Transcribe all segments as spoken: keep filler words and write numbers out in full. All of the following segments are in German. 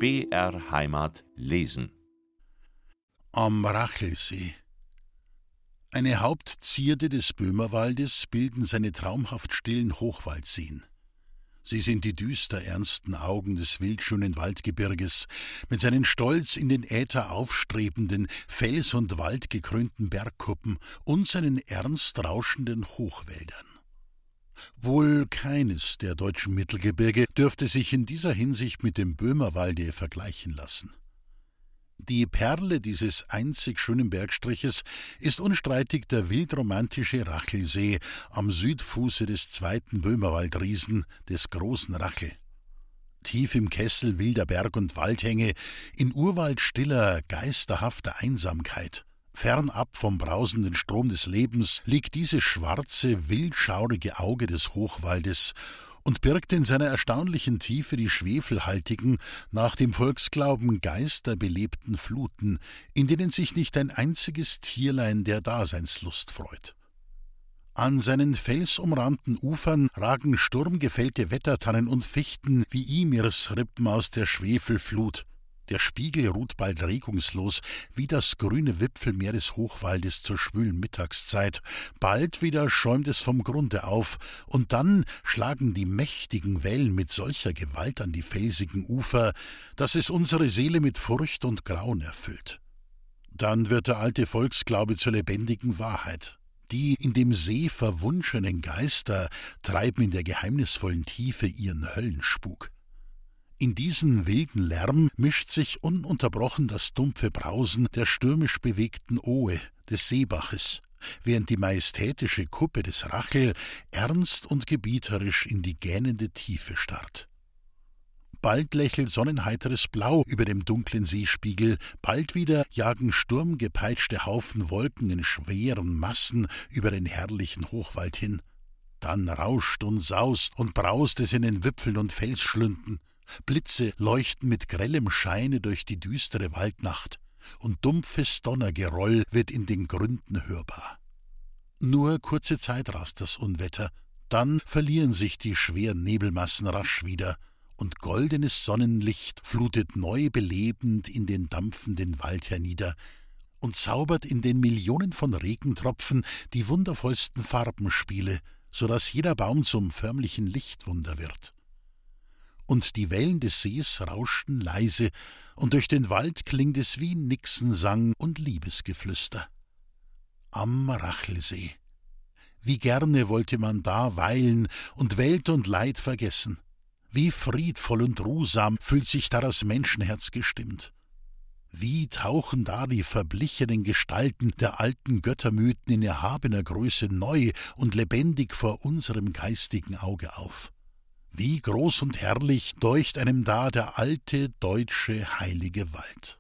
B R Heimat lesen. Am Rachelsee. Eine Hauptzierde des Böhmerwaldes bilden seine traumhaft stillen Hochwaldseen. Sie sind die düster ernsten Augen des wildschönen Waldgebirges mit seinen stolz in den Äther aufstrebenden, fels- und waldgekrönten Bergkuppen und seinen ernst rauschenden Hochwäldern. Wohl keines der deutschen Mittelgebirge dürfte sich in dieser Hinsicht mit dem Böhmerwalde vergleichen lassen. Die Perle dieses einzig schönen Bergstriches ist unstreitig der wildromantische Rachelsee am Südfuße des zweiten Böhmerwaldriesen, des Großen Rachel. Tief im Kessel wilder Berg- und Waldhänge, in urwaldstiller, geisterhafter Einsamkeit, fernab vom brausenden Strom des Lebens, liegt dieses schwarze, wildschaurige Auge des Hochwaldes und birgt in seiner erstaunlichen Tiefe die schwefelhaltigen, nach dem Volksglauben geisterbelebten Fluten, in denen sich nicht ein einziges Tierlein der Daseinslust freut. An seinen felsumrahmten Ufern ragen sturmgefällte Wettertannen und Fichten wie Imirsrippen aus der Schwefelflut. Der Spiegel ruht bald regungslos wie das grüne Wipfelmeer des Hochwaldes zur schwülen Mittagszeit. Bald wieder schäumt es vom Grunde auf, und dann schlagen die mächtigen Wellen mit solcher Gewalt an die felsigen Ufer, dass es unsere Seele mit Furcht und Grauen erfüllt. Dann wird der alte Volksglaube zur lebendigen Wahrheit. Die in dem See verwunschenen Geister treiben in der geheimnisvollen Tiefe ihren Höllenspuk. In diesen wilden Lärm mischt sich ununterbrochen das dumpfe Brausen der stürmisch bewegten Ohe des Seebaches, während die majestätische Kuppe des Rachel ernst und gebieterisch in die gähnende Tiefe starrt. Bald lächelt sonnenheiteres Blau über dem dunklen Seespiegel, bald wieder jagen sturmgepeitschte Haufen Wolken in schweren Massen über den herrlichen Hochwald hin. Dann rauscht und saust und braust es in den Wipfeln und Felsschlünden. Blitze leuchten mit grellem Scheine durch die düstere Waldnacht, und dumpfes Donnergeroll wird in den Gründen hörbar. Nur kurze Zeit rast das Unwetter, dann verlieren sich die schweren Nebelmassen rasch wieder, und goldenes Sonnenlicht flutet neu belebend in den dampfenden Wald hernieder und zaubert in den Millionen von Regentropfen die wundervollsten Farbenspiele, so daß jeder Baum zum förmlichen Lichtwunder wird. Und die Wellen des Sees rauschten leise, und durch den Wald klingt es wie Nixensang und Liebesgeflüster. Am Rachelsee. Wie gerne wollte man da weilen und Welt und Leid vergessen. Wie friedvoll und ruhsam fühlt sich da das Menschenherz gestimmt. Wie tauchen da die verblichenen Gestalten der alten Göttermythen in erhabener Größe neu und lebendig vor unserem geistigen Auge auf. Wie groß und herrlich deucht einem da der alte, deutsche, heilige Wald.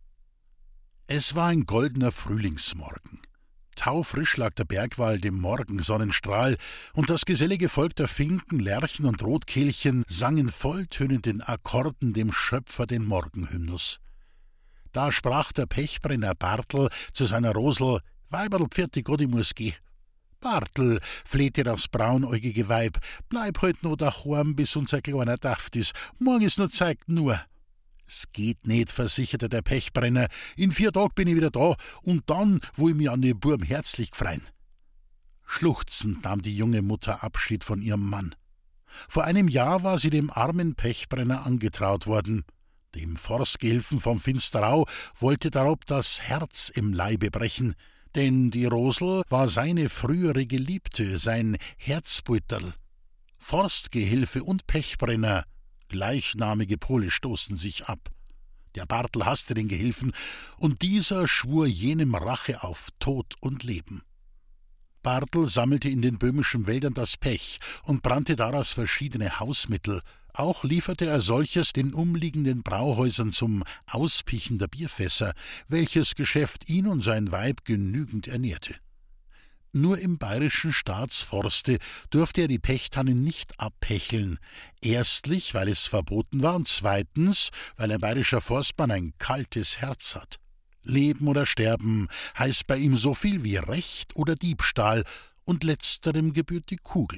Es war ein goldener Frühlingsmorgen. Taufrisch lag der Bergwald im Morgensonnenstrahl, und das gesellige Volk der Finken, Lerchen und Rotkehlchen sangen volltönenden Akkorden dem Schöpfer den Morgenhymnus. Da sprach der Pechbrenner Bartel zu seiner Rosel: »Weiberl, pfiat Gott, ich muss geh.« »Bartel«, flehte das braunäugige Weib, »bleib heut noch daheim, bis unser Kleiner daft is. Morgen is nur Zeit nur.« »Es geht nicht«, versicherte der Pechbrenner, »in vier Tag bin ich wieder da, und dann wo ich mich an den Burm herzlich gfreien.« Schluchzend nahm die junge Mutter Abschied von ihrem Mann. Vor einem Jahr war sie dem armen Pechbrenner angetraut worden. Dem Forstgehilfen vom Finsterau wollte darob das Herz im Leibe brechen, denn die Rosel war seine frühere Geliebte, sein Herzbeuterl. Forstgehilfe und Pechbrenner, gleichnamige Pole, stoßen sich ab. Der Bartel hasste den Gehilfen, und dieser schwur jenem Rache auf Tod und Leben. Bartel sammelte in den böhmischen Wäldern das Pech und brannte daraus verschiedene Hausmittel. Auch lieferte er solches den umliegenden Brauhäusern zum Auspichen der Bierfässer, welches Geschäft ihn und sein Weib genügend ernährte. Nur im bayerischen Staatsforste durfte er die Pechtannen nicht abhecheln, erstlich, weil es verboten war, und zweitens, weil ein bayerischer Forstmann ein kaltes Herz hat. Leben oder sterben heißt bei ihm so viel wie Recht oder Diebstahl, und letzterem gebührt die Kugel.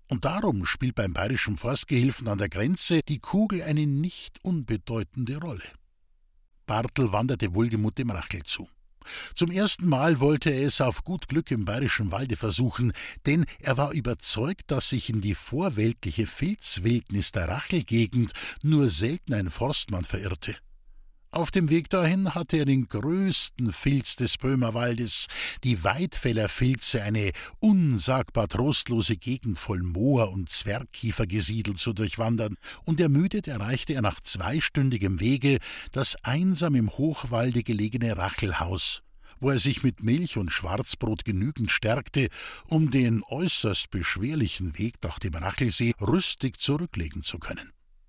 Und darum spielt beim bayerischen Forstgehilfen an der Grenze die Kugel eine nicht unbedeutende Rolle. Barthel wanderte wohlgemut dem Rachel zu. Zum ersten Mal wollte er es auf gut Glück im bayerischen Walde versuchen, denn er war überzeugt, dass sich in die vorweltliche Filzwildnis der Rachelgegend nur selten ein Forstmann verirrte. Auf dem Weg dahin hatte er den größten Filz des Böhmerwaldes, die Weidfellerfilze, eine unsagbar trostlose Gegend voll Moor und Zwergkiefer gesiedelt, zu durchwandern, und ermüdet erreichte er nach zweistündigem Wege das einsam im Hochwalde gelegene Rachelhaus, wo er sich mit Milch und Schwarzbrot genügend stärkte, um den äußerst beschwerlichen Weg nach dem Rachelsee rüstig zurücklegen zu können.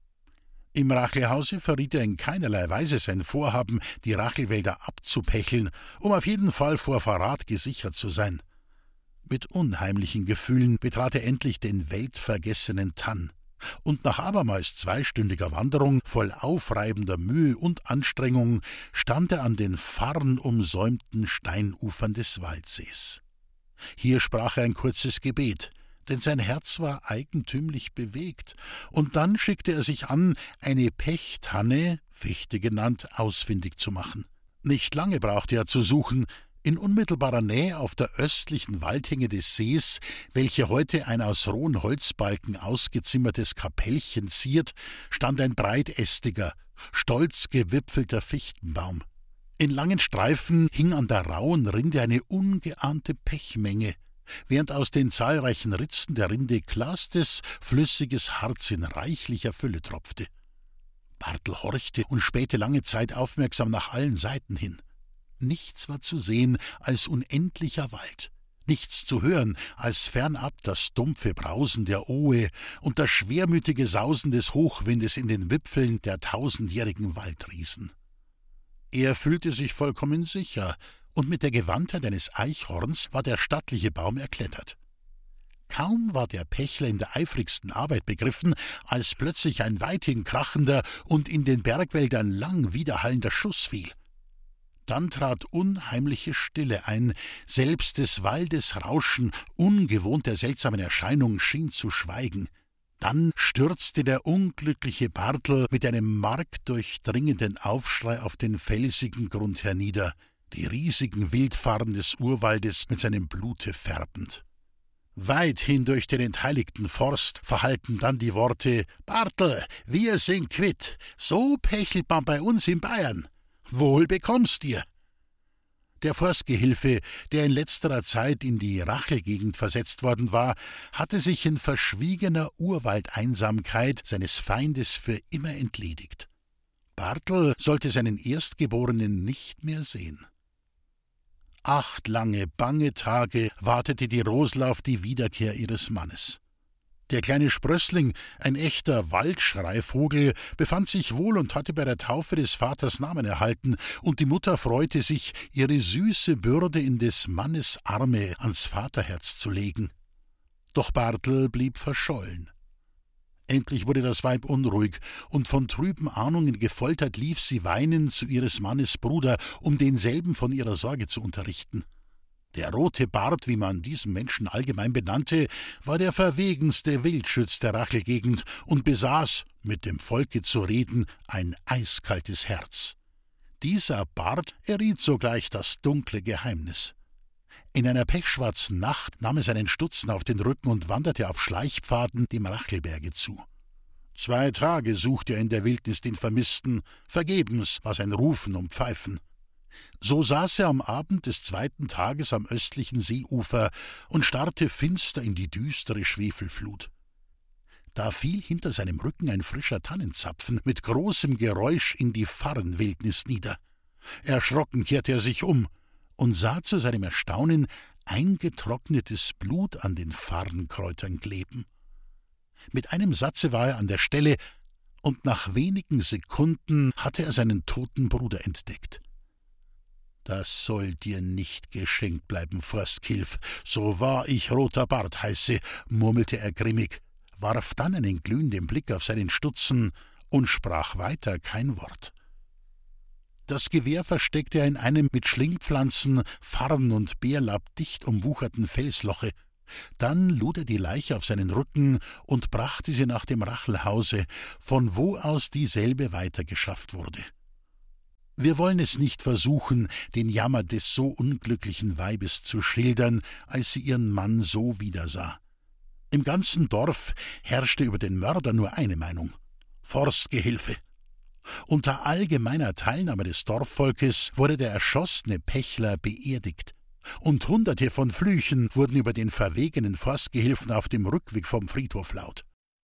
Im Rachelhause verriet er in keinerlei Weise sein Vorhaben, die Rachelwälder abzupecheln, um auf jeden Fall vor Verrat gesichert zu sein. Mit unheimlichen Gefühlen betrat er endlich den weltvergessenen Tann, und nach abermals zweistündiger Wanderung voll aufreibender Mühe und Anstrengung stand er an den farnumsäumten Steinufern des Waldsees. Hier sprach er ein kurzes Gebet, denn sein Herz war eigentümlich bewegt, und dann schickte er sich an, eine Pechtanne, Fichte genannt, ausfindig zu machen. Nicht lange brauchte er zu suchen. In unmittelbarer Nähe auf der östlichen Waldhänge des Sees, welche heute ein aus rohen Holzbalken ausgezimmertes Kapellchen ziert, stand ein breitästiger, stolz gewipfelter Fichtenbaum. In langen Streifen hing an der rauen Rinde eine ungeahnte Pechmenge, während aus den zahlreichen Ritzen der Rinde klarstes, flüssiges Harz in reichlicher Fülle tropfte. Barthel horchte und spähte lange Zeit aufmerksam nach allen Seiten hin. Nichts war zu sehen als unendlicher Wald, nichts zu hören als fernab das dumpfe Brausen der Ohe und das schwermütige Sausen des Hochwindes in den Wipfeln der tausendjährigen Waldriesen. Er fühlte sich vollkommen sicher, und mit der Gewandtheit eines Eichhorns war der stattliche Baum erklettert. Kaum war der Pechler in der eifrigsten Arbeit begriffen, als plötzlich ein weithin krachender und in den Bergwäldern lang widerhallender Schuss fiel. Dann trat unheimliche Stille ein, selbst des Waldes Rauschen, ungewohnt der seltsamen Erscheinung, schien zu schweigen. Dann stürzte der unglückliche Barthel mit einem markdurchdringenden Aufschrei auf den felsigen Grund hernieder, die riesigen Wildfarren des Urwaldes mit seinem Blute färbend. Weithin durch den entheiligten Forst verhallten dann die Worte: »Barthel, wir sind quitt, so pechelt man bei uns in Bayern. Wohl bekommst dir!« Der Forstgehilfe, der in letzterer Zeit in die Rachelgegend versetzt worden war, hatte sich in verschwiegener Urwaldeinsamkeit seines Feindes für immer entledigt. Barthel sollte seinen Erstgeborenen nicht mehr sehen. Acht lange, bange Tage wartete die Rosla auf die Wiederkehr ihres Mannes. Der kleine Sprössling, ein echter Waldschreivogel, befand sich wohl und hatte bei der Taufe des Vaters Namen erhalten, und die Mutter freute sich, ihre süße Bürde in des Mannes Arme ans Vaterherz zu legen. Doch Barthel blieb verschollen. Endlich wurde das Weib unruhig, und von trüben Ahnungen gefoltert lief sie weinend zu ihres Mannes Bruder, um denselben von ihrer Sorge zu unterrichten. Der rote Bart, wie man diesen Menschen allgemein benannte, war der verwegenste Wildschütz der Rachelgegend und besaß, mit dem Volke zu reden, ein eiskaltes Herz. Dieser Bart erriet sogleich das dunkle Geheimnis. In einer pechschwarzen Nacht nahm er seinen Stutzen auf den Rücken und wanderte auf Schleichpfaden dem Rachelberge zu. Zwei Tage suchte er in der Wildnis den Vermissten, vergebens war sein Rufen und Pfeifen. So saß er am Abend des zweiten Tages am östlichen Seeufer und starrte finster in die düstere Schwefelflut. Da fiel hinter seinem Rücken ein frischer Tannenzapfen mit großem Geräusch in die Farrenwildnis nieder. Erschrocken kehrte er sich um und sah zu seinem Erstaunen eingetrocknetes Blut an den Farrenkräutern kleben. Mit einem Satze war er an der Stelle, und nach wenigen Sekunden hatte er seinen toten Bruder entdeckt. »Das soll dir nicht geschenkt bleiben, Forstkilf, so wahr ich Roter Bart heiße«, murmelte er grimmig, warf dann einen glühenden Blick auf seinen Stutzen und sprach weiter kein Wort. Das Gewehr versteckte er in einem mit Schlingpflanzen, Farn und Bärlapp dicht umwucherten Felsloche. Dann lud er die Leiche auf seinen Rücken und brachte sie nach dem Rachelhause, von wo aus dieselbe weitergeschafft wurde. Wir wollen es nicht versuchen, den Jammer des so unglücklichen Weibes zu schildern, als sie ihren Mann so wiedersah. Im ganzen Dorf herrschte über den Mörder nur eine Meinung: Forstgehilfe. Unter allgemeiner Teilnahme des Dorfvolkes wurde der erschossene Pächler beerdigt, und hunderte von Flüchen wurden über den verwegenen Forstgehilfen auf dem Rückweg vom Friedhof laut.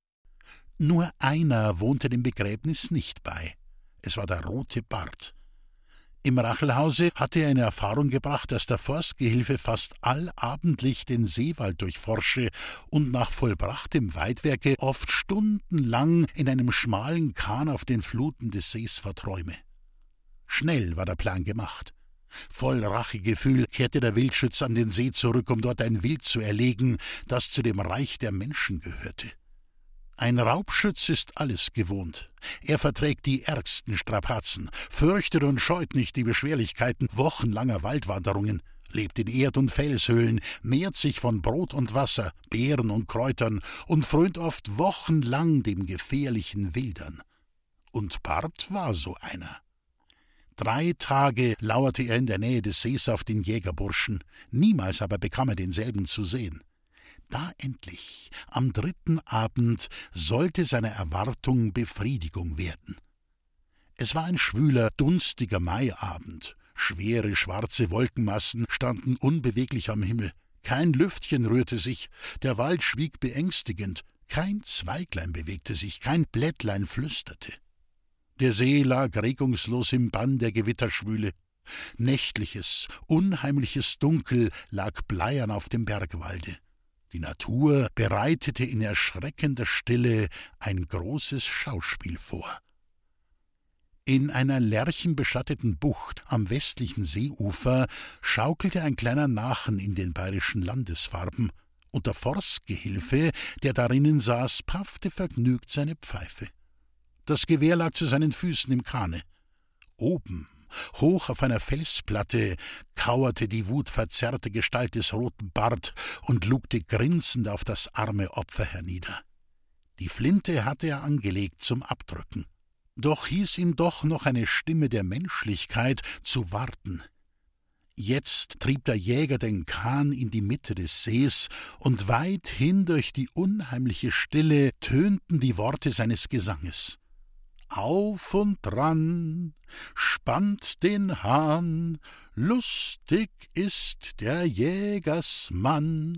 Nur einer wohnte dem Begräbnis nicht bei. Es war der rote Bart. Im Rachelhause hatte er in Erfahrung gebracht, dass der Forstgehilfe fast allabendlich den Seewald durchforsche und nach vollbrachtem Weidwerke oft stundenlang in einem schmalen Kahn auf den Fluten des Sees verträume. Schnell war der Plan gemacht. Voll Rachegefühl kehrte der Wildschütz an den See zurück, um dort ein Wild zu erlegen, das zu dem Reich der Menschen gehörte. Ein Raubschütz ist alles gewohnt. Er verträgt die ärgsten Strapazen, fürchtet und scheut nicht die Beschwerlichkeiten wochenlanger Waldwanderungen, lebt in Erd- und Felshöhlen, mehrt sich von Brot und Wasser, Beeren und Kräutern und frönt oft wochenlang dem gefährlichen Wildern. Und Bart war so einer. Drei Tage lauerte er in der Nähe des Sees auf den Jägerburschen, niemals aber bekam er denselben zu sehen. Da endlich, am dritten Abend, sollte seiner Erwartung Befriedigung werden. Es war ein schwüler, dunstiger Maiabend. Schwere, schwarze Wolkenmassen standen unbeweglich am Himmel. Kein Lüftchen rührte sich, der Wald schwieg beängstigend, kein Zweiglein bewegte sich, kein Blättlein flüsterte. Der See lag regungslos im Bann der Gewitterschwüle. Nächtliches, unheimliches Dunkel lag bleiern auf dem Bergwalde. Die Natur bereitete in erschreckender Stille ein großes Schauspiel vor. In einer lärchenbeschatteten Bucht am westlichen Seeufer schaukelte ein kleiner Nachen in den bayerischen Landesfarben, und der Forstgehilfe, der darinnen saß, paffte vergnügt seine Pfeife. Das Gewehr lag zu seinen Füßen im Kahne. Oben, hoch auf einer Felsplatte, kauerte die wutverzerrte Gestalt des roten Bart und lugte grinsend auf das arme Opfer hernieder. Die Flinte hatte er angelegt zum Abdrücken. Doch hieß ihn doch noch eine Stimme der Menschlichkeit zu warten. Jetzt trieb der Jäger den Kahn in die Mitte des Sees, und weithin durch die unheimliche Stille tönten die Worte seines Gesanges. Auf und dran, spannt den Hahn, lustig ist der Jägersmann.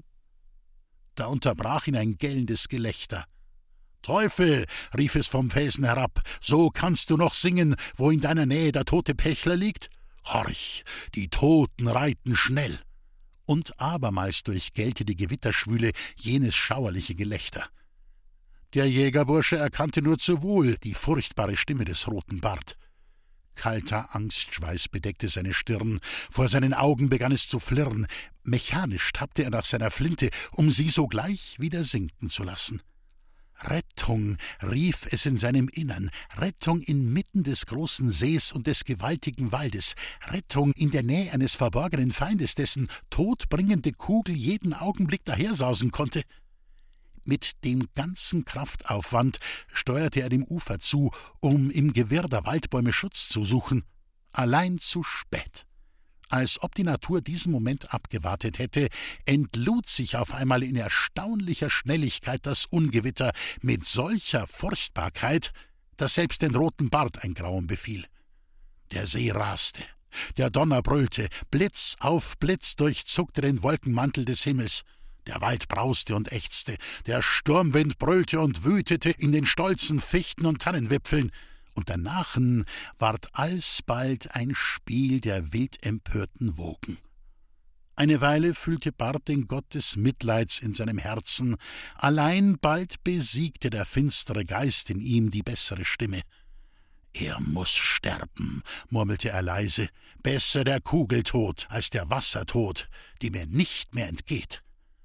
Da unterbrach ihn ein gellendes Gelächter. »Teufel«, rief es vom Felsen herab, »so kannst du noch singen, wo in deiner Nähe der tote Pächler liegt? Horch, die Toten reiten schnell!« Und abermals durchgellte die Gewitterschwüle jenes schauerliche Gelächter. Der Jägerbursche erkannte nur zu wohl die furchtbare Stimme des roten Bart. Kalter Angstschweiß bedeckte seine Stirn, vor seinen Augen begann es zu flirren. Mechanisch tappte er nach seiner Flinte, um sie sogleich wieder sinken zu lassen. Rettung, rief es in seinem Innern, Rettung inmitten des großen Sees und des gewaltigen Waldes, Rettung in der Nähe eines verborgenen Feindes, dessen todbringende Kugel jeden Augenblick dahersausen konnte. Mit dem ganzen Kraftaufwand steuerte er dem Ufer zu, um im Gewirr der Waldbäume Schutz zu suchen. Allein zu spät. Als ob die Natur diesen Moment abgewartet hätte, entlud sich auf einmal in erstaunlicher Schnelligkeit das Ungewitter mit solcher Furchtbarkeit, dass selbst den roten Bart ein Grauen befiel. Der See raste, der Donner brüllte, Blitz auf Blitz durchzuckte den Wolkenmantel des Himmels. Der Wald brauste und ächzte, der Sturmwind brüllte und wütete in den stolzen Fichten und Tannenwipfeln, und der Nachen ward alsbald ein Spiel der wild empörten Wogen. Eine Weile fühlte Bart den Gott des Mitleids in seinem Herzen, allein bald besiegte der finstere Geist in ihm die bessere Stimme. »Er muß sterben«, murmelte er leise, »besser der Kugeltod als der Wassertod, die mir nicht mehr entgeht.«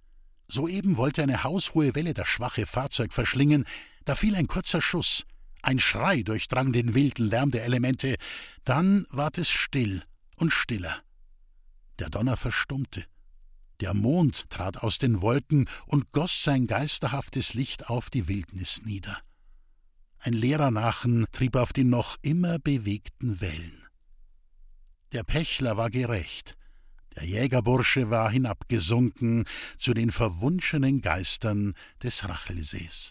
Soeben wollte eine haushohe Welle das schwache Fahrzeug verschlingen, da fiel ein kurzer Schuss. Ein Schrei durchdrang den wilden Lärm der Elemente, dann ward es still und stiller. Der Donner verstummte. Der Mond trat aus den Wolken und goss sein geisterhaftes Licht auf die Wildnis nieder. Ein leerer Nachen trieb auf die noch immer bewegten Wellen. Der Pächler war gerächt, der Jägerbursche war hinabgesunken zu den verwunschenen Geistern des Rachelsees.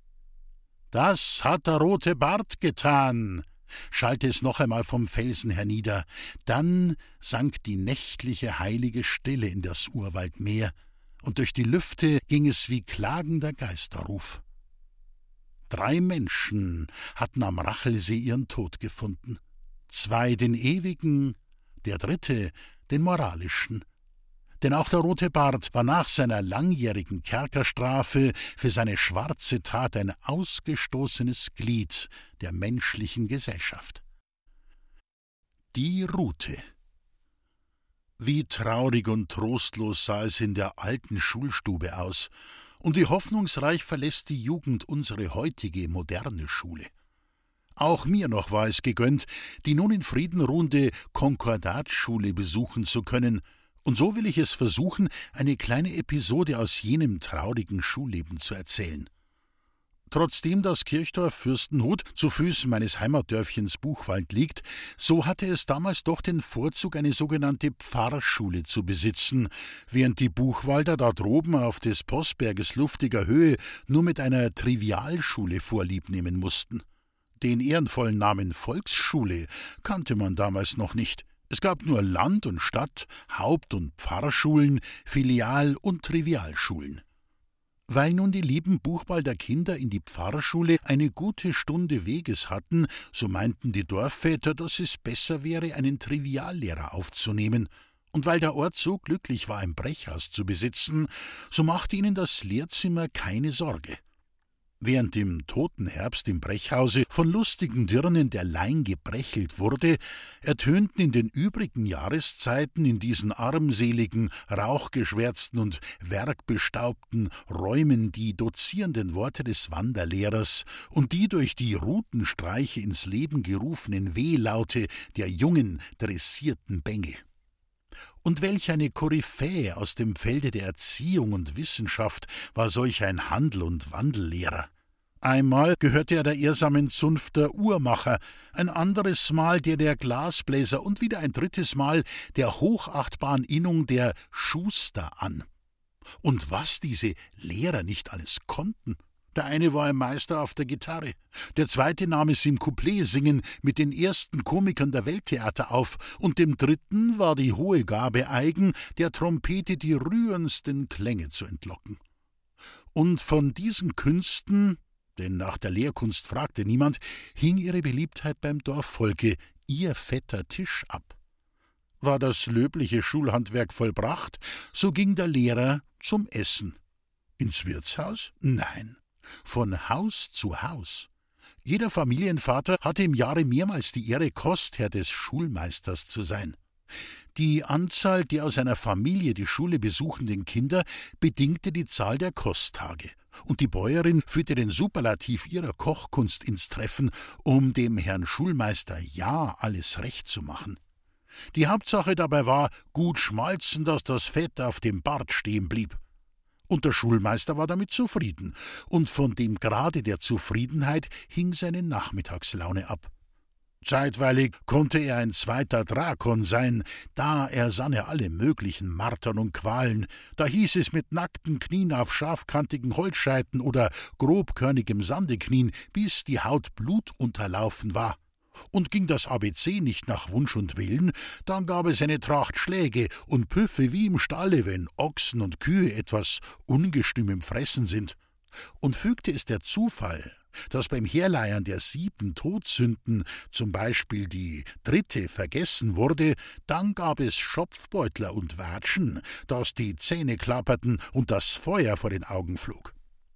»Das hat der rote Bart getan«, schallte es noch einmal vom Felsen hernieder. Dann sank die nächtliche heilige Stille in das Urwaldmeer, und durch die Lüfte ging es wie klagender Geisterruf. Drei Menschen hatten am Rachelsee ihren Tod gefunden. Zwei den ewigen, der dritte den moralischen. Denn auch der rote Bart war nach seiner langjährigen Kerkerstrafe für seine schwarze Tat ein ausgestoßenes Glied der menschlichen Gesellschaft. Die Rute. Wie traurig und trostlos sah es in der alten Schulstube aus, und wie hoffnungsreich verlässt die Jugend unsere heutige moderne Schule. Auch mir noch war es gegönnt, die nun in Frieden ruhende Konkordatschule besuchen zu können, und so will ich es versuchen, eine kleine Episode aus jenem traurigen Schulleben zu erzählen. Trotzdem das Kirchdorf Fürstenhut zu Füßen meines Heimatdörfchens Buchwald liegt, so hatte es damals doch den Vorzug, eine sogenannte Pfarrschule zu besitzen, während die Buchwalder da droben auf des Postberges luftiger Höhe nur mit einer Trivialschule Vorlieb nehmen mussten. Den ehrenvollen Namen Volksschule kannte man damals noch nicht. Es gab nur Land und Stadt, Haupt- und Pfarrschulen, Filial- und Trivialschulen. Weil nun die lieben Buchwalder Kinder in die Pfarrschule eine gute Stunde Weges hatten, so meinten die Dorfväter, dass es besser wäre, einen Triviallehrer aufzunehmen. Und weil der Ort so glücklich war, ein Brechhaus zu besitzen, so machte ihnen das Lehrzimmer keine Sorge. Während im toten Herbst im Brechhause von lustigen Dirnen der Lein gebrechelt wurde, ertönten in den übrigen Jahreszeiten in diesen armseligen, rauchgeschwärzten und werkbestaubten Räumen die dozierenden Worte des Wanderlehrers und die durch die Rutenstreiche ins Leben gerufenen Wehlaute der jungen, dressierten Bengel. Und welch eine Koryphäe aus dem Felde der Erziehung und Wissenschaft war solch ein Handel- und Wandellehrer. Einmal gehörte er der ehrsamen Zunft der Uhrmacher, ein anderes Mal der der Glasbläser und wieder ein drittes Mal der hochachtbaren Innung der Schuster an. Und was diese Lehrer nicht alles konnten! Der eine war ein Meister auf der Gitarre, der zweite nahm es im Couplet-Singen mit den ersten Komikern der Welttheater auf, und dem dritten war die hohe Gabe eigen, der Trompete die rührendsten Klänge zu entlocken. Und von diesen Künsten, denn nach der Lehrkunst fragte niemand, hing ihre Beliebtheit beim Dorfvolke, ihr fetter Tisch, ab. War das löbliche Schulhandwerk vollbracht, so ging der Lehrer zum Essen. Ins Wirtshaus? Nein. Von Haus zu Haus. Jeder Familienvater hatte im Jahre mehrmals die Ehre, Kostherr des Schulmeisters zu sein. Die Anzahl der aus einer Familie die Schule besuchenden Kinder bedingte die Zahl der Kosttage, und die Bäuerin führte den Superlativ ihrer Kochkunst ins Treffen, um dem Herrn Schulmeister ja alles recht zu machen. Die Hauptsache dabei war, gut schmalzen, dass das Fett auf dem Bart stehen blieb. Und der Schulmeister war damit zufrieden, und von dem Grade der Zufriedenheit hing seine Nachmittagslaune ab. Zeitweilig konnte er ein zweiter Drakon sein, da ersann er alle möglichen Martern und Qualen, da hieß es mit nackten Knien auf scharfkantigen Holzscheiten oder grobkörnigem Sande knien, bis die Haut blutunterlaufen war. Und ging das A B C nicht nach Wunsch und Willen, dann gab es eine Tracht Schläge und Püffe wie im Stalle, wenn Ochsen und Kühe etwas ungestüm im Fressen sind. Und fügte es der Zufall, dass beim Herleiern der sieben Todsünden zum Beispiel die dritte vergessen wurde, dann gab es Schopfbeutler und Watschen, dass die Zähne klapperten und das Feuer vor den Augen flog.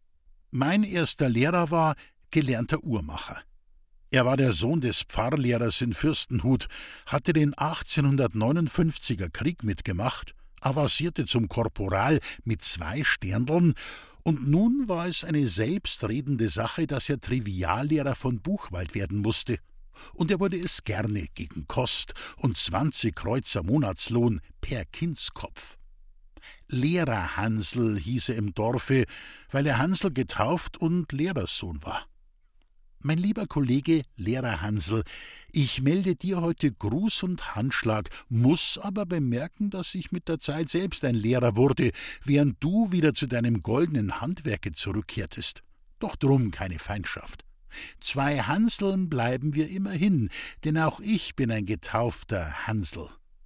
Mein erster Lehrer war gelernter Uhrmacher. Er war der Sohn des Pfarrlehrers in Fürstenhut, hatte den achtzehnhundertneunundfünfziger Krieg mitgemacht, avancierte zum Korporal mit zwei Sterndeln, und nun war es eine selbstredende Sache, dass er Triviallehrer von Buchwald werden musste. Und er wurde es gerne gegen Kost und zwanzig Kreuzer Monatslohn per Kindskopf. Lehrer Hansl hieß er im Dorfe, weil er Hansl getauft und Lehrerssohn war. »Mein lieber Kollege Lehrer Hansl, ich melde dir heute Gruß und Handschlag, muß aber bemerken, dass ich mit der Zeit selbst ein Lehrer wurde, während du wieder zu deinem goldenen Handwerke zurückkehrtest. Doch drum keine Feindschaft. Zwei Hanseln bleiben wir immerhin, denn auch ich bin ein getaufter Hansl.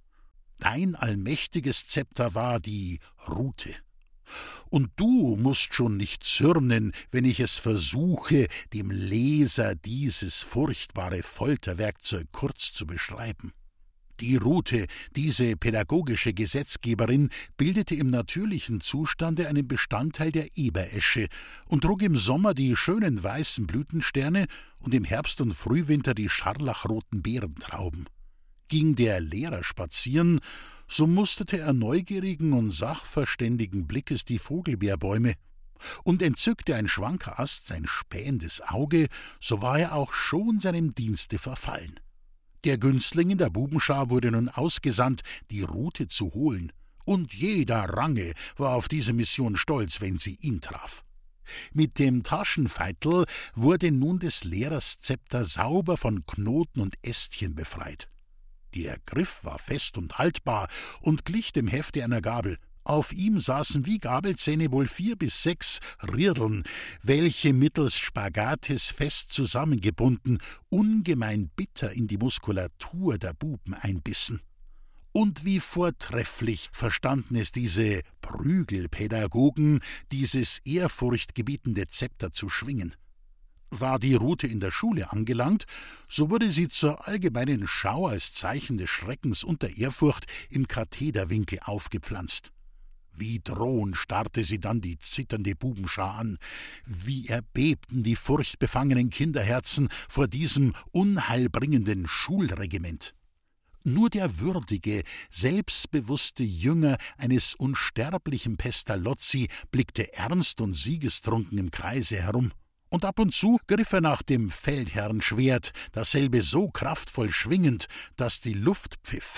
Dein allmächtiges Zepter war die Rute. Und du mußt schon nicht zürnen, wenn ich es versuche, dem Leser dieses furchtbare Folterwerkzeug kurz zu beschreiben. Die Rute, diese pädagogische Gesetzgeberin, bildete im natürlichen Zustande einen Bestandteil der Eberesche und trug im Sommer die schönen weißen Blütensterne und im Herbst und Frühwinter die scharlachroten Beerentrauben. Ging der Lehrer spazieren, so musterte er neugierigen und sachverständigen Blickes die Vogelbeerbäume, und entzückte ein schwanker Ast sein spähendes Auge, so war er auch schon seinem Dienste verfallen. Der Günstling in der Bubenschar wurde nun ausgesandt, die Rute zu holen, und jeder Range war auf diese Mission stolz, wenn sie ihn traf. Mit dem Taschenfeitel wurde nun des Lehrers Zepter sauber von Knoten und Ästchen befreit. Der Griff war fest und haltbar und glich dem Hefte einer Gabel. Auf ihm saßen wie Gabelzähne wohl vier bis sechs Rirdeln, welche mittels Spagates fest zusammengebunden ungemein bitter in die Muskulatur der Buben einbissen. Und wie vortrefflich verstanden es diese Prügelpädagogen, dieses ehrfurchtgebietende Zepter zu schwingen. War die Rute in der Schule angelangt, so wurde sie zur allgemeinen Schau als Zeichen des Schreckens und der Ehrfurcht im Kathederwinkel aufgepflanzt. Wie drohend starrte sie dann die zitternde Bubenschar an, wie erbebten die furchtbefangenen Kinderherzen vor diesem unheilbringenden Schulregiment. Nur der würdige, selbstbewusste Jünger eines unsterblichen Pestalozzi blickte ernst und siegestrunken im Kreise herum. Und ab und zu griff er nach dem Feldherrnschwert, dasselbe so kraftvoll schwingend, dass die Luft pfiff.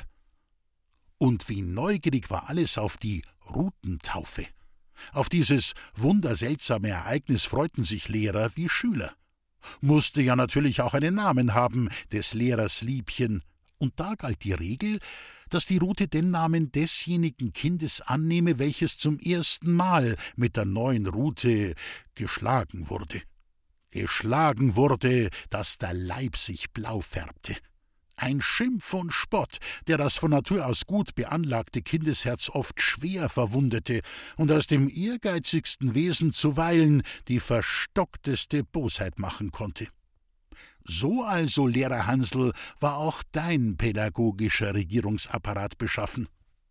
Und wie neugierig war alles auf die Rutentaufe. Auf dieses wunderseltsame Ereignis freuten sich Lehrer wie Schüler. Musste ja natürlich auch einen Namen haben, des Lehrers Liebchen, und da galt die Regel, dass die Rute den Namen desjenigen Kindes annehme, welches zum ersten Mal mit der neuen Rute geschlagen wurde. Geschlagen wurde, dass der Leib sich blau färbte. Ein Schimpf und Spott, der das von Natur aus gut beanlagte Kindesherz oft schwer verwundete und aus dem ehrgeizigsten Wesen zuweilen die verstockteste Bosheit machen konnte. So also, Lehrer Hansl, war auch dein pädagogischer Regierungsapparat beschaffen.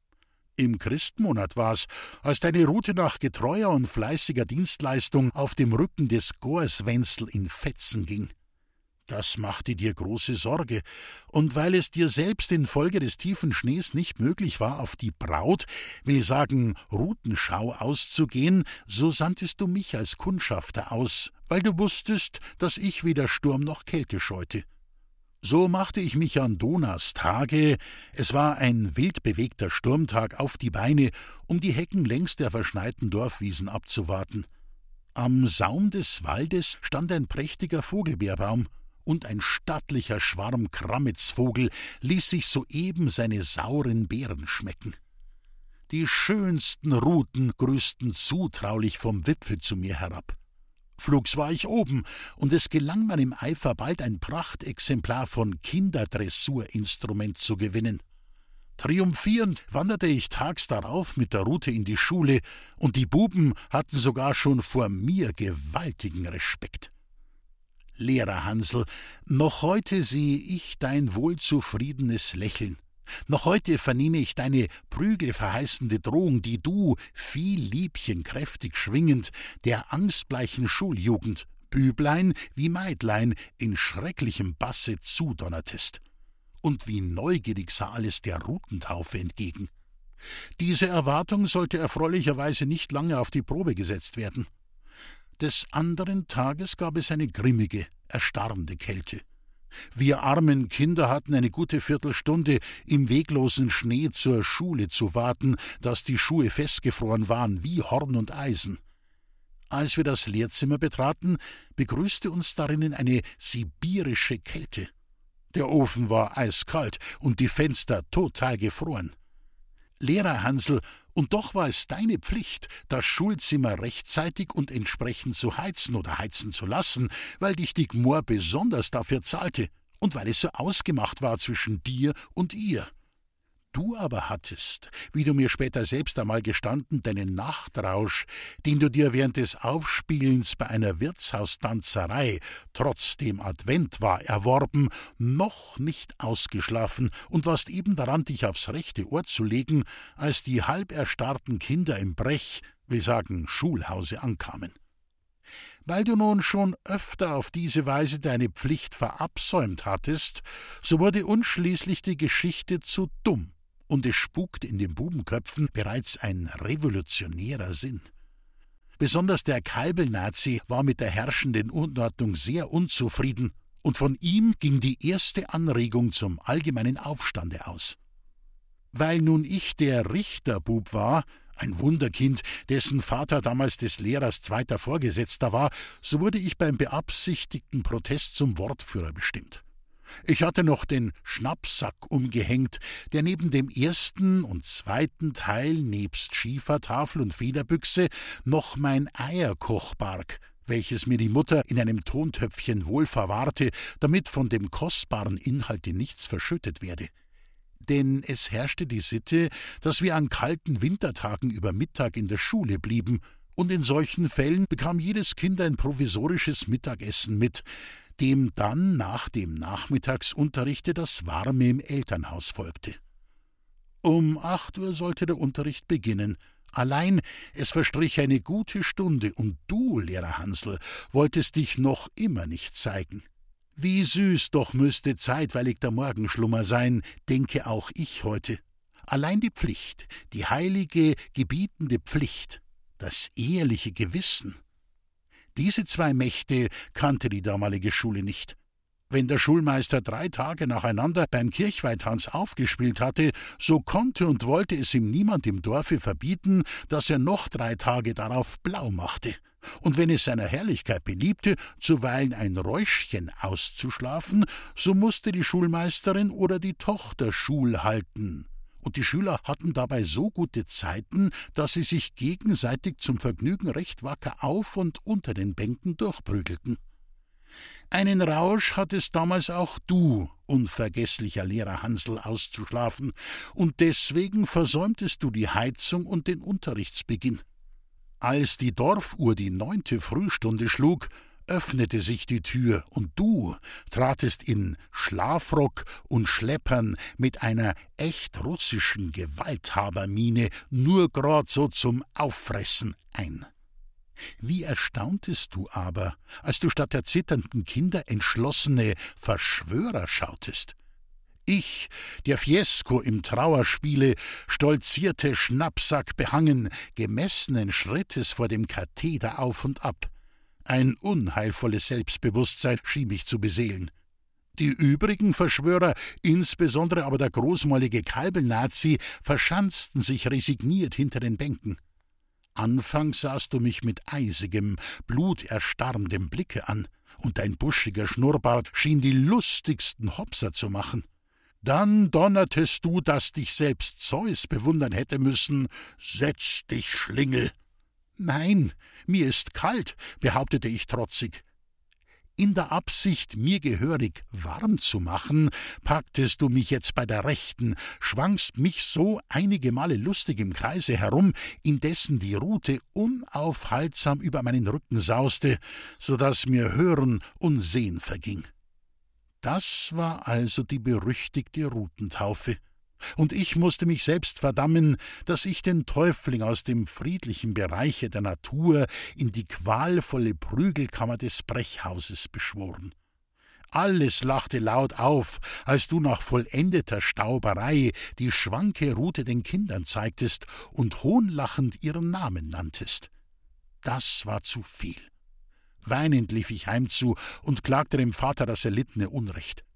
Im Christmonat war's, als deine Rute nach getreuer und fleißiger Dienstleistung auf dem Rücken des Gorswenzel in Fetzen ging. Das machte dir große Sorge, und weil es dir selbst infolge des tiefen Schnees nicht möglich war, auf die Braut, will sagen Rutenschau, auszugehen, so sandtest du mich als Kundschafter aus, weil du wusstest, dass ich weder Sturm noch Kälte scheute. So machte ich mich an Donnerstage, es war ein wildbewegter Sturmtag, auf die Beine, um die Hecken längs der verschneiten Dorfwiesen abzuwarten. Am Saum des Waldes stand ein prächtiger Vogelbeerbaum, und ein stattlicher Schwarm Krammitzvogel ließ sich soeben seine sauren Beeren schmecken. Die schönsten Ruten grüßten zutraulich vom Wipfel zu mir herab. Flugs war ich oben, und es gelang meinem Eifer bald ein Prachtexemplar von Kinderdressurinstrument zu gewinnen. Triumphierend wanderte ich tags darauf mit der Rute in die Schule, und die Buben hatten sogar schon vor mir gewaltigen Respekt. Lehrer Hansl, noch heute sehe ich dein wohlzufriedenes Lächeln. Noch heute vernehme ich deine prügelverheißende Drohung, die du, viel Liebchen kräftig schwingend, der angstbleichen Schuljugend, Büblein wie Meidlein, in schrecklichem Basse zudonnertest. Und wie neugierig sah alles der Rutentaufe entgegen. Diese Erwartung sollte erfreulicherweise nicht lange auf die Probe gesetzt werden. Des anderen Tages gab es eine grimmige, erstarrende Kälte. Wir armen Kinder hatten eine gute Viertelstunde im weglosen Schnee zur Schule zu warten, dass die Schuhe festgefroren waren wie Horn und Eisen. Als wir das Lehrzimmer betraten, begrüßte uns darinnen eine sibirische Kälte. Der Ofen war eiskalt und die Fenster total gefroren. »Lehrer Hansl, und doch war es deine Pflicht, das Schulzimmer rechtzeitig und entsprechend zu heizen oder heizen zu lassen, weil dich die Gmor besonders dafür zahlte und weil es so ausgemacht war zwischen dir und ihr. Du aber hattest, wie du mir später selbst einmal gestanden, deinen Nachtrausch, den du dir während des Aufspielens bei einer Wirtshaustanzerei, trotzdem Advent war, erworben, noch nicht ausgeschlafen und warst eben daran, dich aufs rechte Ohr zu legen, als die halb erstarrten Kinder im Brech, wir sagen Schulhause, ankamen. Weil du nun schon öfter auf diese Weise deine Pflicht verabsäumt hattest, so wurde uns schließlich die Geschichte zu dumm, und es spukte in den Bubenköpfen bereits ein revolutionärer Sinn. Besonders der Kalbel-Nazi war mit der herrschenden Unordnung sehr unzufrieden, und von ihm ging die erste Anregung zum allgemeinen Aufstande aus. Weil nun ich der Richterbub war, ein Wunderkind, dessen Vater damals des Lehrers zweiter Vorgesetzter war, so wurde ich beim beabsichtigten Protest zum Wortführer bestimmt. Ich hatte noch den Schnappsack umgehängt, der neben dem ersten und zweiten Teil nebst Schiefertafel und Federbüchse noch mein Eierkochbarg, welches mir die Mutter in einem Tontöpfchen wohl verwahrte, damit von dem kostbaren Inhalte nichts verschüttet werde. Denn es herrschte die Sitte, dass wir an kalten Wintertagen über Mittag in der Schule blieben, und in solchen Fällen bekam jedes Kind ein provisorisches Mittagessen mit, dem dann nach dem Nachmittagsunterrichte das Warme im Elternhaus folgte. Um acht Uhr sollte der Unterricht beginnen. Allein es verstrich eine gute Stunde, und du, Lehrer Hansl, wolltest dich noch immer nicht zeigen. Wie süß doch müsste zeitweilig der Morgenschlummer sein, denke auch ich heute. Allein die Pflicht, die heilige, gebietende Pflicht, das ehrliche Gewissen. Diese zwei Mächte kannte die damalige Schule nicht. Wenn der Schulmeister drei Tage nacheinander beim Kirchweihtanz aufgespielt hatte, so konnte und wollte es ihm niemand im Dorfe verbieten, dass er noch drei Tage darauf blau machte. Und wenn es seiner Herrlichkeit beliebte, zuweilen ein Räuschchen auszuschlafen, so musste die Schulmeisterin oder die Tochter Schul halten. Und die Schüler hatten dabei so gute Zeiten, dass sie sich gegenseitig zum Vergnügen recht wacker auf und unter den Bänken durchprügelten. Einen Rausch hattest damals auch du, unvergesslicher Lehrer Hansl, auszuschlafen, und deswegen versäumtest du die Heizung und den Unterrichtsbeginn. Als die Dorfuhr die neunte Frühstunde schlug, öffnete sich die Tür, und du tratest in Schlafrock und Schleppern mit einer echt russischen Gewalthabermiene nur grad so zum Auffressen ein. Wie erstauntest du aber, als du statt der zitternden Kinder entschlossene Verschwörer schautest. Ich, der Fiesco im Trauerspiele, stolzierte Schnappsack behangen, gemessenen Schrittes vor dem Katheder auf und ab. Ein unheilvolles Selbstbewusstsein schien mich zu beseelen. Die übrigen Verschwörer, insbesondere aber der großmäulige Kalbel-Nazi, verschanzten sich resigniert hinter den Bänken. Anfangs sahst du mich mit eisigem, bluterstarrendem Blicke an, und dein buschiger Schnurrbart schien die lustigsten Hopser zu machen. Dann donnertest du, dass dich selbst Zeus bewundern hätte müssen. »Setz dich, Schlingel!« »Nein, mir ist kalt«, behauptete ich trotzig. In der Absicht, mir gehörig warm zu machen, packtest du mich jetzt bei der Rechten, schwangst mich so einige Male lustig im Kreise herum, indessen die Rute unaufhaltsam über meinen Rücken sauste, so daß mir Hören und Sehen verging. Das war also die berüchtigte Rutentaufe. Und ich musste mich selbst verdammen, dass ich den Täufling aus dem friedlichen Bereiche der Natur in die qualvolle Prügelkammer des Brechhauses beschworen. Alles lachte laut auf, als du nach vollendeter Stauberei die schwanke Rute den Kindern zeigtest und hohnlachend ihren Namen nanntest. Das war zu viel. Weinend lief ich heimzu und klagte dem Vater das erlittene Unrecht.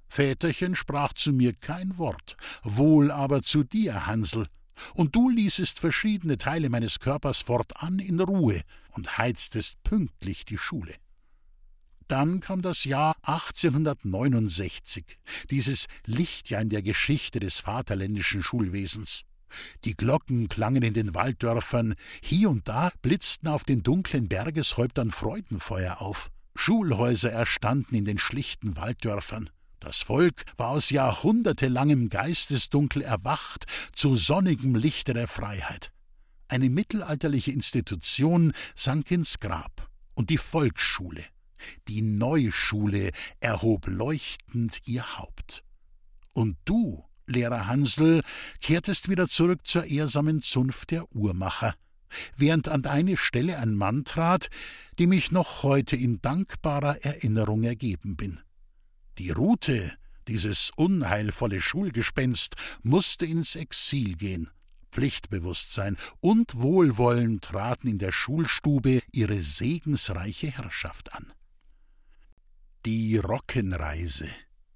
Väterchen sprach zu mir kein Wort, wohl aber zu dir, Hansl, und du ließest verschiedene Teile meines Körpers fortan in Ruhe und heiztest pünktlich die Schule. Dann kam das Jahr achtzehnhundertneunundsechzig, dieses Lichtjahr in der Geschichte des vaterländischen Schulwesens. Die Glocken klangen in den Walddörfern, hier und da blitzten auf den dunklen Bergeshäuptern Freudenfeuer auf. Schulhäuser erstanden in den schlichten Walddörfern. Das Volk war aus jahrhundertelangem Geistesdunkel erwacht zu sonnigem Lichte der Freiheit. Eine mittelalterliche Institution sank ins Grab, und die Volksschule, die Neuschule, erhob leuchtend ihr Haupt. Und du, Lehrer Hansl, kehrtest wieder zurück zur ehrsamen Zunft der Uhrmacher, während an deine Stelle ein Mann trat, dem ich noch heute in dankbarer Erinnerung ergeben bin. Die Rute, dieses unheilvolle Schulgespenst, musste ins Exil gehen. Pflichtbewusstsein und Wohlwollen traten in der Schulstube ihre segensreiche Herrschaft an. Die Rockenreise.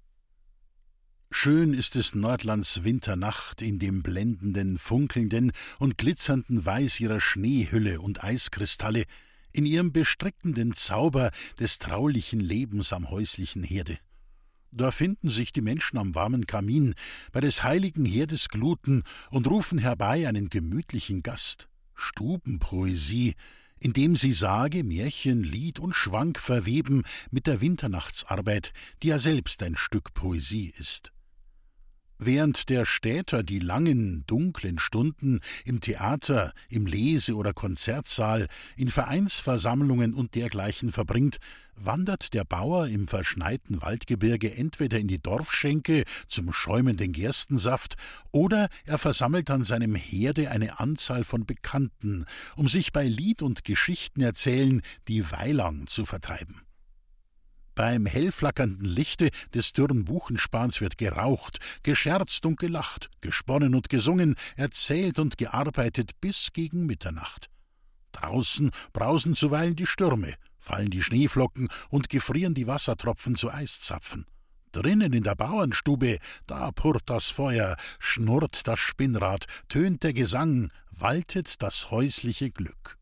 Schön ist es Nordlands Winternacht in dem blendenden, funkelnden und glitzernden Weiß ihrer Schneehülle und Eiskristalle, in ihrem bestrickenden Zauber des traulichen Lebens am häuslichen Herde. Da finden sich die Menschen am warmen Kamin bei des heiligen Herdes Gluten und rufen herbei einen gemütlichen Gast, Stubenpoesie, indem sie Sage, Märchen, Lied und Schwank verweben mit der Winternachtsarbeit, die ja selbst ein Stück Poesie ist. Während der Städter die langen, dunklen Stunden im Theater, im Lese- oder Konzertsaal, in Vereinsversammlungen und dergleichen verbringt, wandert der Bauer im verschneiten Waldgebirge entweder in die Dorfschenke zum schäumenden Gerstensaft oder er versammelt an seinem Herde eine Anzahl von Bekannten, um sich bei Lied- und Geschichtenerzählen die Weilang zu vertreiben. Beim hellflackernden Lichte des dürren Buchenspans wird geraucht, gescherzt und gelacht, gesponnen und gesungen, erzählt und gearbeitet bis gegen Mitternacht. Draußen brausen zuweilen die Stürme, fallen die Schneeflocken und gefrieren die Wassertropfen zu Eiszapfen. Drinnen in der Bauernstube, da purrt das Feuer, schnurrt das Spinnrad, tönt der Gesang, waltet das häusliche Glück.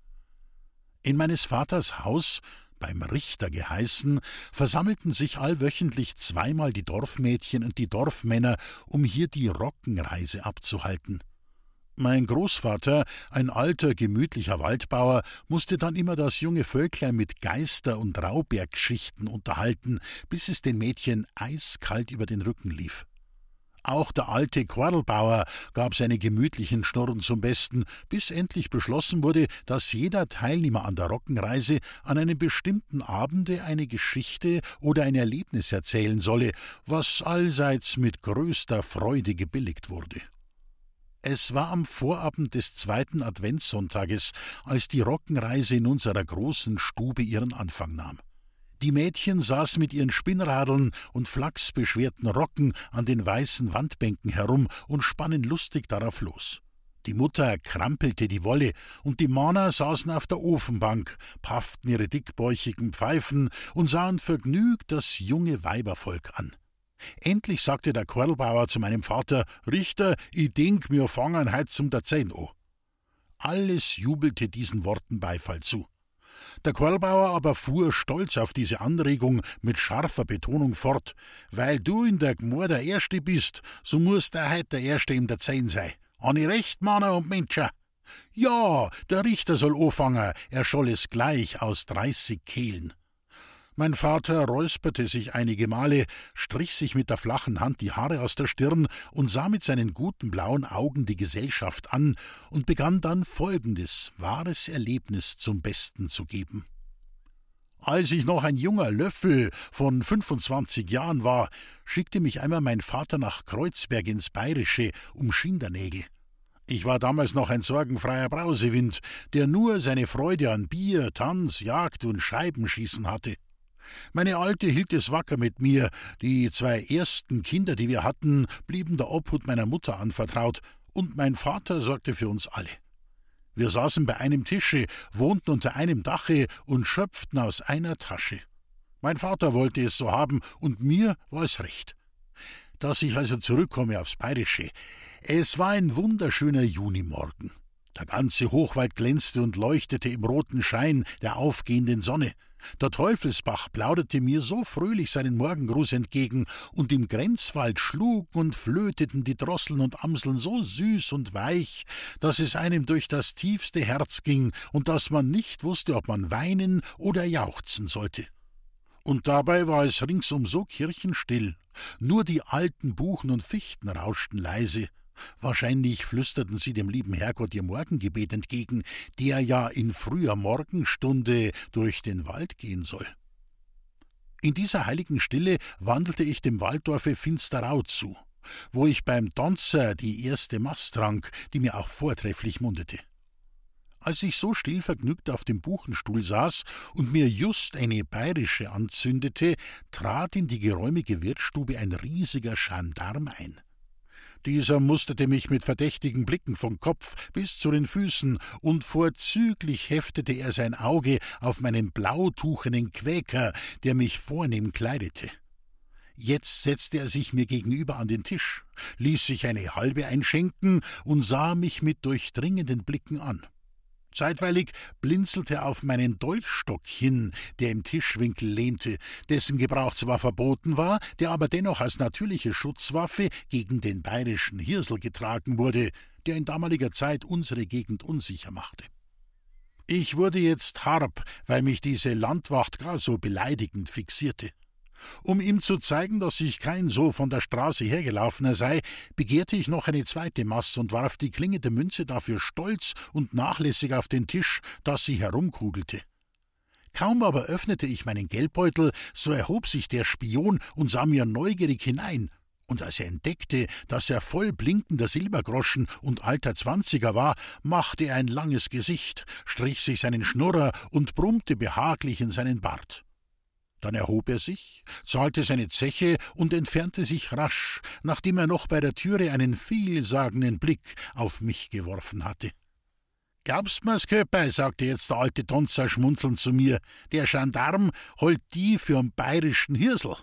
In meines Vaters Haus, beim Richter geheißen, versammelten sich allwöchentlich zweimal die Dorfmädchen und die Dorfmänner, um hier die Rockenreise abzuhalten. Mein Großvater, ein alter, gemütlicher Waldbauer, musste dann immer das junge Völklein mit Geister- und Raubergschichten unterhalten, bis es den Mädchen eiskalt über den Rücken lief. Auch der alte Quaddelbauer gab seine gemütlichen Schnurren zum Besten, bis endlich beschlossen wurde, dass jeder Teilnehmer an der Rockenreise an einem bestimmten Abende eine Geschichte oder ein Erlebnis erzählen solle, was allseits mit größter Freude gebilligt wurde. Es war am Vorabend des zweiten Adventssonntages, als die Rockenreise in unserer großen Stube ihren Anfang nahm. Die Mädchen saßen mit ihren Spinnradeln und flachsbeschwerten Rocken an den weißen Wandbänken herum und spannen lustig darauf los. Die Mutter krampelte die Wolle, und die Männer saßen auf der Ofenbank, pafften ihre dickbäuchigen Pfeifen und sahen vergnügt das junge Weibervolk an. Endlich sagte der Quaddelbauer zu meinem Vater: »Richter, ich denk, wir fangen heut zum der Zehn an.« Alles jubelte diesen Worten Beifall zu. Der Quaddelbauer aber fuhr stolz auf diese Anregung mit scharfer Betonung fort: »Weil du in der Gmor der Erste bist, so mußt du heut der Erste in der Zehn sein. Han ich recht, Manner und Menscher?« »Ja, der Richter soll anfangen«, erscholl es gleich aus dreißig Kehlen. Mein Vater räusperte sich einige Male, strich sich mit der flachen Hand die Haare aus der Stirn und sah mit seinen guten blauen Augen die Gesellschaft an und begann dann folgendes wahres Erlebnis zum Besten zu geben. Als ich noch ein junger Löffel von fünfundzwanzig Jahren war, schickte mich einmal mein Vater nach Kreuzberg ins Bayerische um Schindernägel. Ich war damals noch ein sorgenfreier Brausewind, der nur seine Freude an Bier, Tanz, Jagd und Scheibenschießen hatte. Meine Alte hielt es wacker mit mir, die zwei ersten Kinder, die wir hatten, blieben der Obhut meiner Mutter anvertraut, und mein Vater sorgte für uns alle. Wir saßen bei einem Tische, wohnten unter einem Dache und schöpften aus einer Tasche. Mein Vater wollte es so haben, und mir war es recht. Dass ich also zurückkomme aufs Bayerische. Es war ein wunderschöner Junimorgen. Der ganze Hochwald glänzte und leuchtete im roten Schein der aufgehenden Sonne. Der Teufelsbach plauderte mir so fröhlich seinen Morgengruß entgegen, und im Grenzwald schlugen und flöteten die Drosseln und Amseln so süß und weich, dass es einem durch das tiefste Herz ging und dass man nicht wusste, ob man weinen oder jauchzen sollte. Und dabei war es ringsum so kirchenstill, nur die alten Buchen und Fichten rauschten leise. Wahrscheinlich flüsterten sie dem lieben Herrgott ihr Morgengebet entgegen, der ja in früher Morgenstunde durch den Wald gehen soll. In dieser heiligen Stille wandelte ich dem Walddorfe Finsterau zu, wo ich beim Donzer die erste Mast trank, die mir auch vortrefflich mundete. Als ich so stillvergnügt auf dem Buchenstuhl saß und mir just eine bayerische anzündete, trat in die geräumige Wirtsstube ein riesiger Gendarm ein. Dieser musterte mich mit verdächtigen Blicken vom Kopf bis zu den Füßen, und vorzüglich heftete er sein Auge auf meinen blautuchenen Quäker, der mich vornehm kleidete. Jetzt setzte er sich mir gegenüber an den Tisch, ließ sich eine halbe einschenken und sah mich mit durchdringenden Blicken an. Zeitweilig blinzelte er auf meinen Dolchstock hin, der im Tischwinkel lehnte, dessen Gebrauch zwar verboten war, der aber dennoch als natürliche Schutzwaffe gegen den bayerischen Hirsel getragen wurde, der in damaliger Zeit unsere Gegend unsicher machte. Ich wurde jetzt harb, weil mich diese Landwacht gar so beleidigend fixierte. Um ihm zu zeigen, dass ich kein so von der Straße hergelaufener sei, begehrte ich noch eine zweite Maß und warf die Klinge der Münze dafür stolz und nachlässig auf den Tisch, dass sie herumkugelte. Kaum aber öffnete ich meinen Geldbeutel, so erhob sich der Spion und sah mir neugierig hinein, und als er entdeckte, dass er voll blinkender Silbergroschen und alter Zwanziger war, machte er ein langes Gesicht, strich sich seinen Schnurrer und brummte behaglich in seinen Bart. Dann erhob er sich, zahlte seine Zeche und entfernte sich rasch, nachdem er noch bei der Türe einen vielsagenden Blick auf mich geworfen hatte. »Glaubst mir's, Köpei«, sagte jetzt der alte Donzer schmunzelnd zu mir, »der Gendarm holt die für'n bayerischen Hirsel.«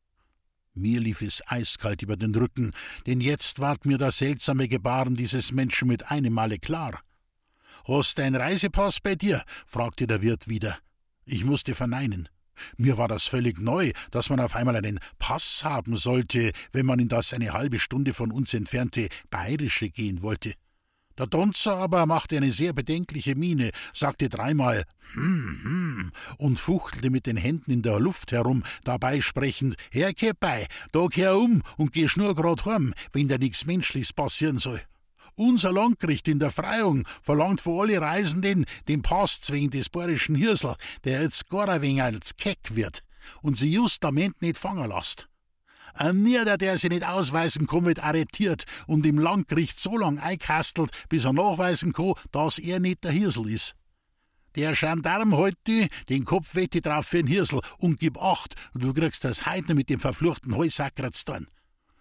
Mir lief es eiskalt über den Rücken, denn jetzt ward mir das seltsame Gebaren dieses Menschen mit einem Male klar. »Hast dein Reisepass bei dir?« fragte der Wirt wieder. Ich musste verneinen. Mir war das völlig neu, dass man auf einmal einen Pass haben sollte, wenn man in das eine halbe Stunde von uns entfernte Bayerische gehen wollte. Der Donzer aber machte eine sehr bedenkliche Miene, sagte dreimal »Hm, hm« und fuchtelte mit den Händen in der Luft herum, dabei sprechend »Herr Köpei, da kehr um und geh schnurgerad heim, wenn dir nichts Menschliches passieren soll. Unser Landgericht in der Freiung verlangt von alle Reisenden den Pass zwingen des bayerischen Hirsel, der jetzt gar ein wenig als keck wird und sie justament nicht fangen lässt. Ein Nieder, der sich nicht ausweisen kann, wird arretiert und im Landgericht so lang eingekastelt, bis er nachweisen kann, dass er nicht der Hirsel ist. Der Gendarm heute den Kopf wette drauf für den Hirsel und gib acht, und du kriegst das Heidner mit dem verfluchten Heusacker zu tun.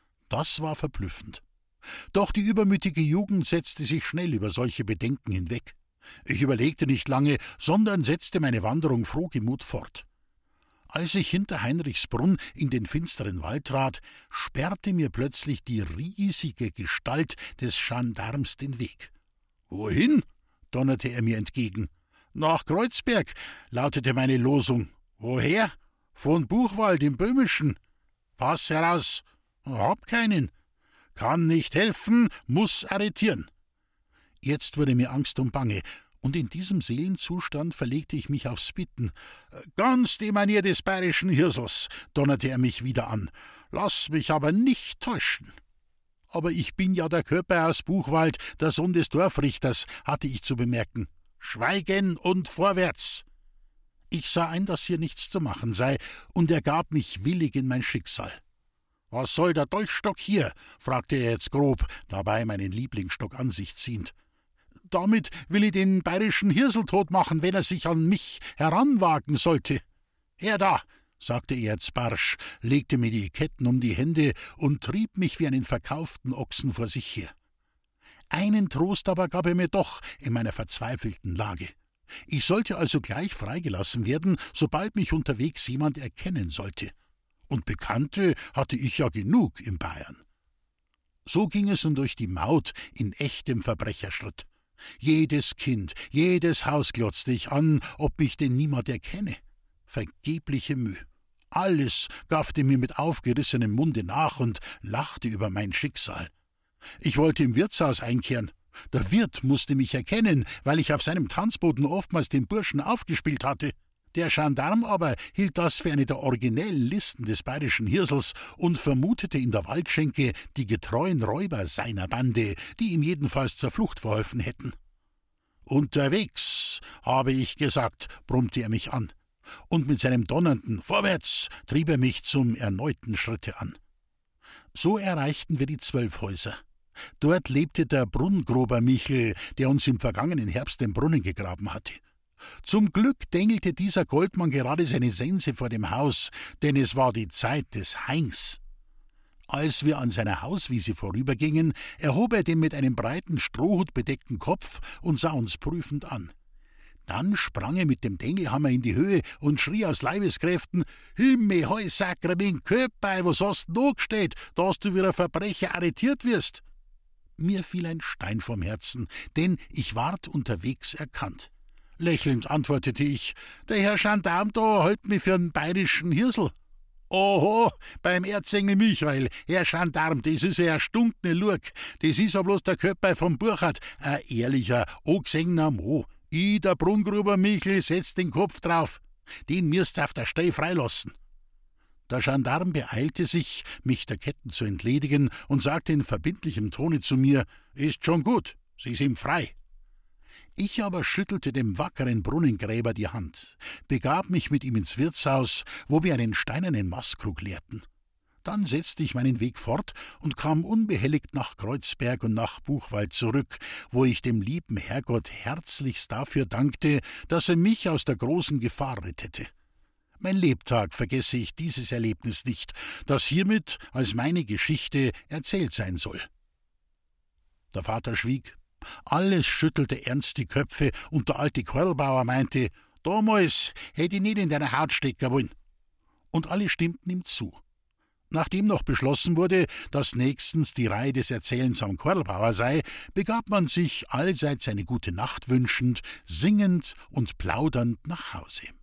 Das war verblüffend. Doch die übermütige Jugend setzte sich schnell über solche Bedenken hinweg. Ich überlegte nicht lange, sondern setzte meine Wanderung frohgemut fort. Als ich hinter Heinrichsbrunn in den finsteren Wald trat, sperrte mir plötzlich die riesige Gestalt des Gendarms den Weg. »Wohin?« donnerte er mir entgegen. »Nach Kreuzberg«, lautete meine Losung. »Woher?« »Von Buchwald im Böhmischen.« »Pass heraus.« »Hab keinen.« »Kann nicht helfen, muß arretieren.« Jetzt wurde mir Angst und Bange, und in diesem Seelenzustand verlegte ich mich aufs Bitten. »Ganz die Manier des bayerischen Hirsels«, donnerte er mich wieder an. »Lass mich aber nicht täuschen.« »Aber ich bin ja der Köpei aus Buchwald, der Sohn des Dorfrichters«, hatte ich zu bemerken. »Schweigen und vorwärts!« Ich sah ein, dass hier nichts zu machen sei, und ergab mich willig in mein Schicksal. »Was soll der Dolchstock hier?« fragte er jetzt grob, dabei meinen Lieblingsstock an sich ziehend. »Damit will ich den bayerischen Hirsel tot machen, wenn er sich an mich heranwagen sollte.« »Her da«, sagte er jetzt barsch, legte mir die Ketten um die Hände und trieb mich wie einen verkauften Ochsen vor sich her. Einen Trost aber gab er mir doch in meiner verzweifelten Lage. Ich sollte also gleich freigelassen werden, sobald mich unterwegs jemand erkennen sollte. Und Bekannte hatte ich ja genug in Bayern. So ging es nun durch die Maut in echtem Verbrecherschritt. Jedes Kind, jedes Haus glotzte ich an, ob mich denn niemand erkenne. Vergebliche Mühe. Alles gaffte mir mit aufgerissenem Munde nach und lachte über mein Schicksal. Ich wollte im Wirtshaus einkehren. Der Wirt musste mich erkennen, weil ich auf seinem Tanzboden oftmals den Burschen aufgespielt hatte. Der Gendarm aber hielt das für eine der originellen Listen des bayerischen Hirsels und vermutete in der Waldschenke die getreuen Räuber seiner Bande, die ihm jedenfalls zur Flucht verholfen hätten. »Unterwegs«, habe ich gesagt, brummte er mich an, und mit seinem donnernden »Vorwärts« trieb er mich zum erneuten Schritte an. So erreichten wir die Zwölfhäuser. Dort lebte der Brunngrober Michel, der uns im vergangenen Herbst den Brunnen gegraben hatte. Zum Glück dengelte dieser Goldmann gerade seine Sense vor dem Haus, denn es war die Zeit des Hains. Als wir an seiner Hauswiese vorübergingen, erhob er den mit einem breiten Strohhut bedeckten Kopf und sah uns prüfend an. Dann sprang er mit dem Dengelhammer in die Höhe und schrie aus Leibeskräften: »Himmel, hoi, Sakrament, Köpfei, was hast du noch gesteht, dass du wie ein Verbrecher arretiert wirst?« Mir fiel ein Stein vom Herzen, denn ich ward unterwegs erkannt. Lächelnd antwortete ich: »Der Herr Gendarm da hält mich für einen bayerischen Hirsel.« »Oho, beim Erzengel Michael, Herr Gendarm, das ist ja erstunkene Lurk, das ist ja bloß der Köpfei vom Burchard, ein ehrlicher, angesehener Mo. Ich, der Brunnengruber Michel, setz den Kopf drauf, den mirst auf der Stei freilassen.« Der Gendarm beeilte sich, mich der Ketten zu entledigen, und sagte in verbindlichem Tone zu mir: »Ist schon gut, Sie sind frei.« Ich aber schüttelte dem wackeren Brunnengräber die Hand, begab mich mit ihm ins Wirtshaus, wo wir einen steinernen Maßkrug leerten. Dann setzte ich meinen Weg fort und kam unbehelligt nach Kreuzberg und nach Buchwald zurück, wo ich dem lieben Herrgott herzlichst dafür dankte, dass er mich aus der großen Gefahr rettete. Mein Lebtag vergesse ich dieses Erlebnis nicht, das hiermit als meine Geschichte erzählt sein soll. Der Vater schwieg. Alles schüttelte ernst die Köpfe, und der alte Quellbauer meinte: »Damals hätte ich nicht in deiner Haut stecken wollen.« Und alle stimmten ihm zu. Nachdem noch beschlossen wurde, dass nächstens die Reihe des Erzählens am Quellbauer sei, begab man sich allseits eine gute Nacht wünschend, singend und plaudernd nach Hause.